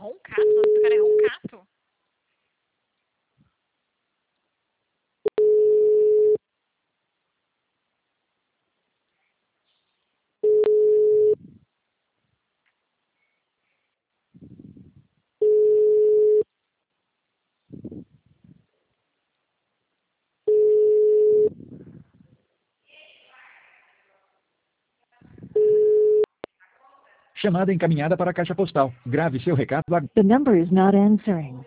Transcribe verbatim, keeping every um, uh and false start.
Roncato? O nome do cara é Roncato? Chamada encaminhada para a caixa postal. Grave seu recado agora. The number is not answering.